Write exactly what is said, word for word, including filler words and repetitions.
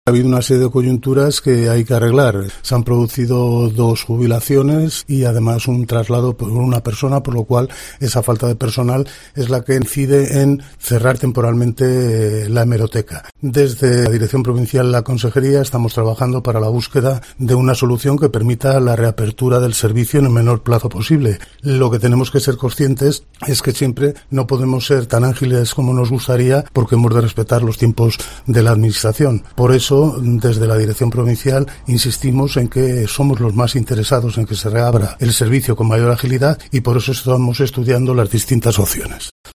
Ha habido una serie de coyunturas que hay que arreglar. Se han producido dos jubilaciones y además un traslado por una persona, por lo cual esa falta de personal es la que incide en cerrar temporalmente la hemeroteca. Desde la Dirección Provincial de la Consejería estamos trabajando para la búsqueda de una solución que permita la reapertura del servicio en el menor plazo posible. Lo que tenemos que ser conscientes es que siempre no podemos ser tan ágiles como nos gustaría porque hemos de respetar los tiempos de la Administración. Por eso, desde la Dirección Provincial insistimos en que somos los más interesados en que se reabra el servicio con mayor agilidad y por eso estamos estudiando las distintas opciones.